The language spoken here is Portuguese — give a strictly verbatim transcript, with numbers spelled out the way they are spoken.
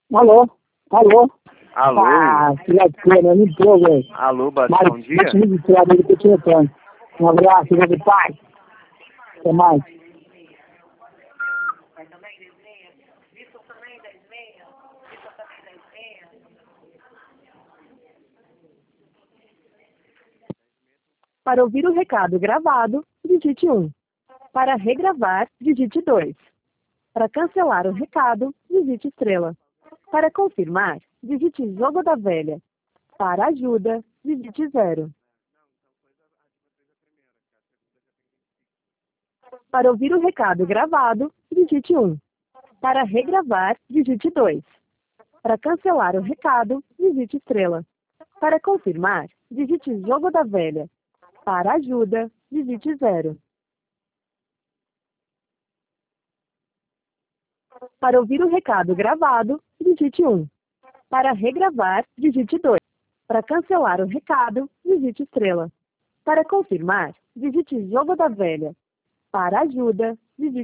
Alô? Alô? Alô? Ah, filha de cana, me deu, velho. Alô, Bate, Mas, bom dia. mas me distrair dele que eu tinha tanto. Um abraço, filha de pai. Até mais. Para ouvir o recado gravado, digite um. Para regravar, digite dois. Para cancelar o recado, digite estrela. Para confirmar, digite jogo da velha. Para ajuda, digite zero. Para ouvir o recado gravado, digite um. Para regravar, digite dois. Para cancelar o recado, digite estrela. Para confirmar, digite jogo da velha. Para ajuda, digite zero. Para ouvir o recado gravado, digite um. Para regravar, digite dois. Para cancelar o recado, digite estrela. Para confirmar, digite jogo da velha. Para ajuda, digite